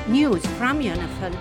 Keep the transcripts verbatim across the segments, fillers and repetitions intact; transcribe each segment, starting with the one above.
News from UNIFIL.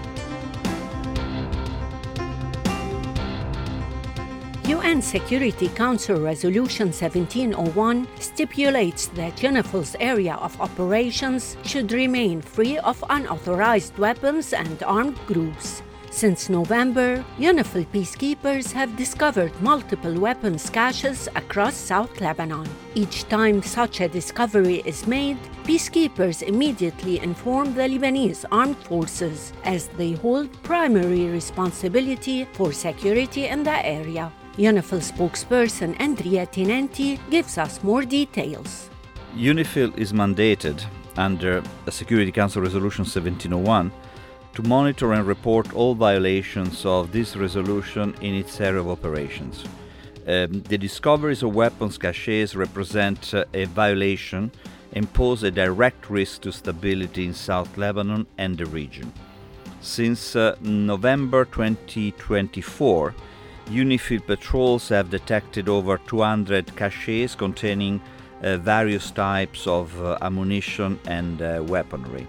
U N Security Council Resolution seventeen oh one stipulates that UNIFIL's area of operations should remain free of unauthorized weapons and armed groups. Since November, UNIFIL peacekeepers have discovered multiple weapons caches across South Lebanon. Each time such a discovery is made, peacekeepers immediately inform the Lebanese armed forces, as they hold primary responsibility for security in the area. UNIFIL spokesperson Andrea Tinenti gives us more details. UNIFIL is mandated under a Security Council Resolution seventeen oh one to monitor and report all violations of this resolution in its area of operations. Um, the discoveries of weapons caches represent uh, a violation and pose a direct risk to stability in South Lebanon and the region. Since uh, November twenty twenty-four, UNIFIL patrols have detected over two hundred caches containing uh, various types of uh, ammunition and uh, weaponry.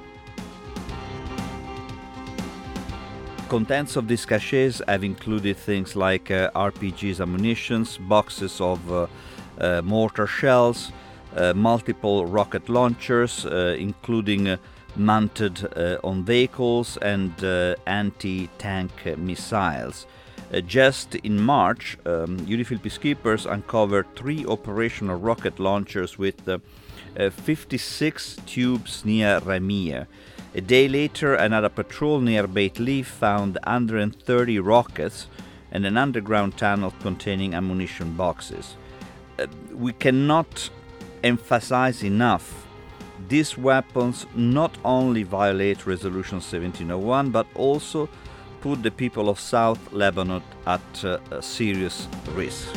Contents of these caches have included things like uh, R P Gs, ammunitions, boxes of uh, uh, mortar shells, uh, multiple rocket launchers, uh, including uh, mounted uh, on vehicles, and uh, anti-tank uh, missiles. Uh, just in March, um, UNIFIL peacekeepers uncovered three operational rocket launchers with uh, uh, fifty-six tubes near Ramiyah. A day later, another patrol near Beit Leaf found one hundred thirty rockets and an underground tunnel containing ammunition boxes. Uh, we cannot emphasize enough, these weapons not only violate Resolution seventeen oh one, but also put the people of South Lebanon at uh, a serious risk.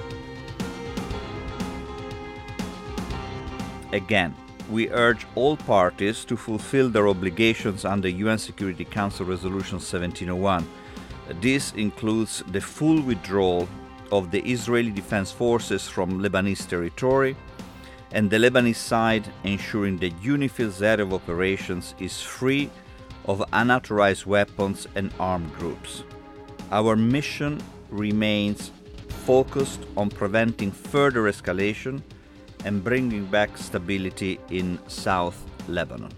Again, we urge all parties to fulfill their obligations under U N Security Council Resolution seventeen oh one. This includes the full withdrawal of the Israeli Defense Forces from Lebanese territory, and the Lebanese side ensuring that UNIFIL's area of operations is free of unauthorized weapons and armed groups. Our mission remains focused on preventing further escalation and bringing back stability in South Lebanon.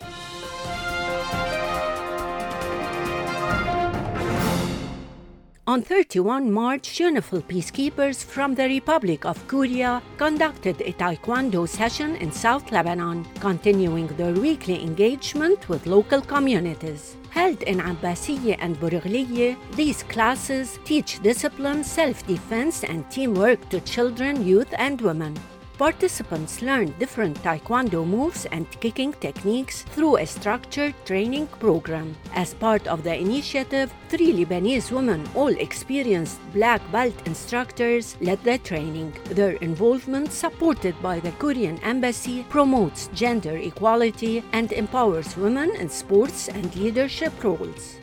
On thirty-first March, UNIFIL peacekeepers from the Republic of Korea conducted a taekwondo session in South Lebanon, continuing their weekly engagement with local communities. Held in Abbasiyeh and Bourghlieh, these classes teach discipline, self-defense, and teamwork to children, youth, and women. Participants learned different taekwondo moves and kicking techniques through a structured training program. As part of the initiative, three Lebanese women, all experienced black belt instructors, led the training. Their involvement, supported by the Korean Embassy, promotes gender equality and empowers women in sports and leadership roles.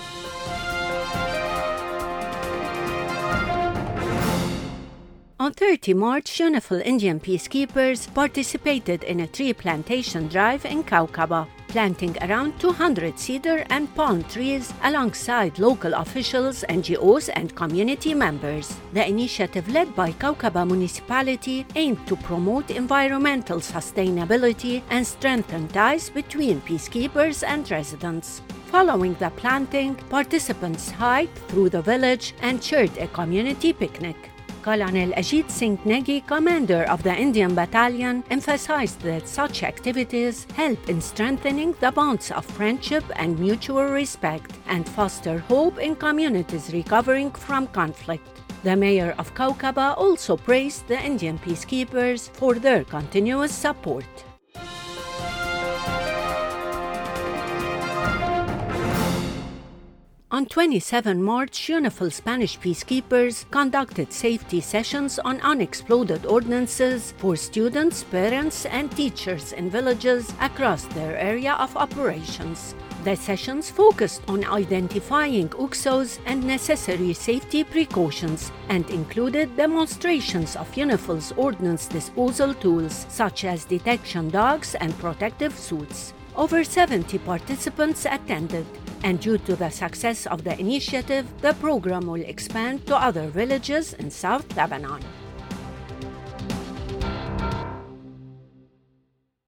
On thirtieth March, UNIFIL Indian peacekeepers participated in a tree plantation drive in Kaukaba, planting around two hundred cedar and palm trees alongside local officials, N G Os, and community members. The initiative, led by Kaukaba municipality, aimed to promote environmental sustainability and strengthen ties between peacekeepers and residents. Following the planting, participants hiked through the village and shared a community picnic. Colonel Ajit Singh Negi, commander of the Indian Battalion, emphasized that such activities help in strengthening the bonds of friendship and mutual respect and foster hope in communities recovering from conflict. The mayor of Kaukaba also praised the Indian peacekeepers for their continuous support. On twenty-seventh March, UNIFIL Spanish peacekeepers conducted safety sessions on unexploded ordnances for students, parents, and teachers in villages across their area of operations. The sessions focused on identifying U X Os and necessary safety precautions and included demonstrations of UNIFIL's ordnance disposal tools such as detection dogs and protective suits. Over seventy participants attended, and due to the success of the initiative, the program will expand to other villages in South Lebanon.